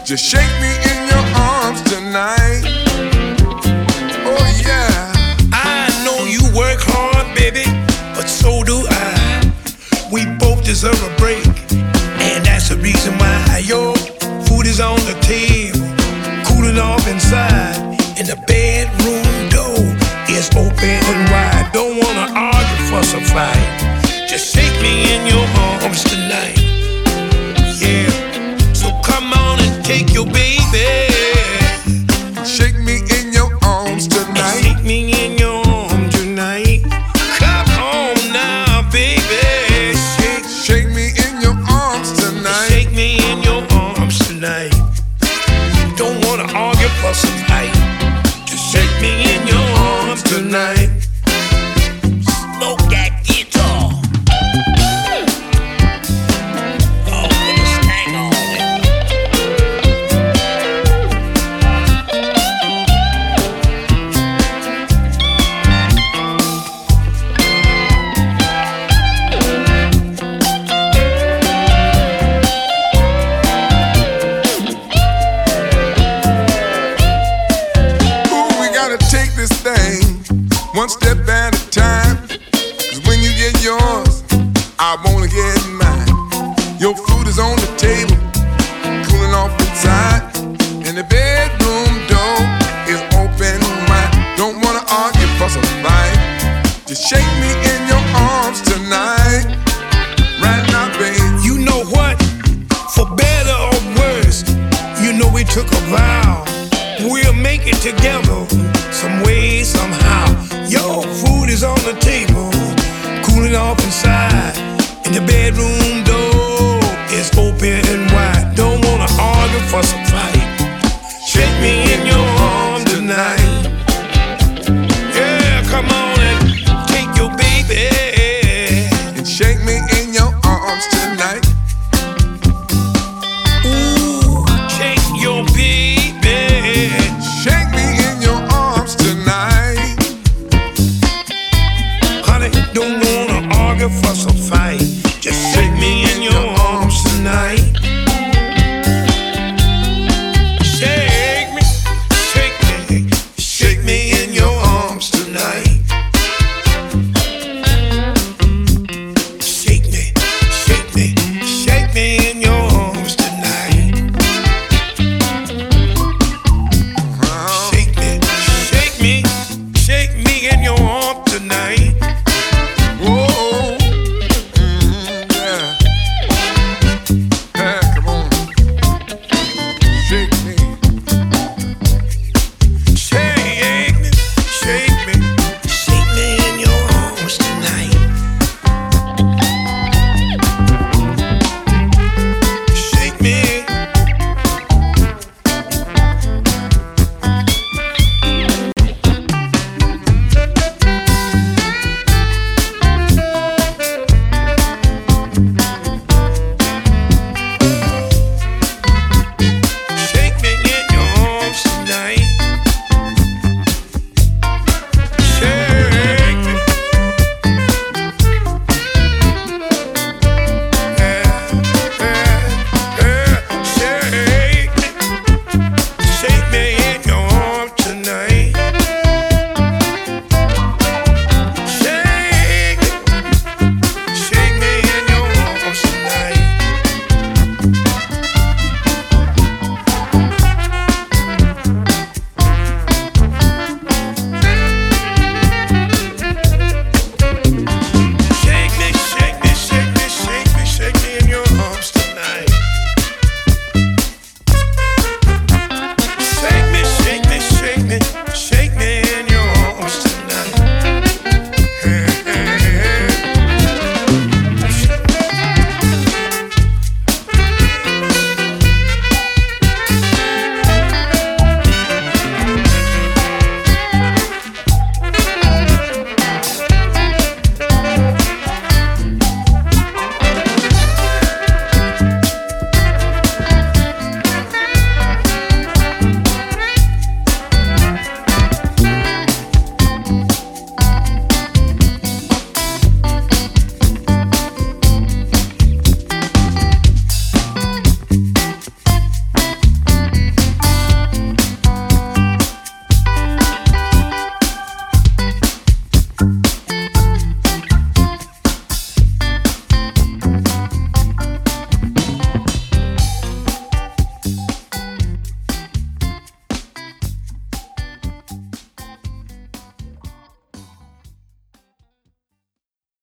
Just shake me in your arms tonight. Oh yeah. I know you work hard, baby, but so do I. We both deserve a break, and that's the reason why your food is on the table, cooling off inside, and the bedroom door is open and wide. Don't wanna argue, fuss or fight. Just shake me in your arms tonight. Yeah. So come on and take your baby. Shake me in your arms tonight. Shake me in your arms tonight. Come on now, baby. Shake me in your arms tonight. Shake me in your arms tonight. Don't wanna argue, fuss or fight. Just shake me in your arms tonight. Smoke that guitar. Oh, put a stank on it. Ooh, we gotta take this thing one step at a time. 'Cause when you get yours, I wanna get mine. Your food is on the table, cooling off inside, and the bedroom door is open wide. Don't wanna argue, fuss or fight. Just shake me in your arms tonight. Right now, babe. You know what? For better or worse, you know we took a vow. We'll make it together, some way, somehow. Your food is on the table, cooling off inside, and the bedroom door is open and wide. Don't wanna argue, fuss or fight. Shake me in your arms tonight. Yeah, come on and take your baby. And shake me in your arms tonight. Ooh, shake your baby. Shake me in your arms tonight. Honey, don't wanna argue, fuss or fight. Just shake me in your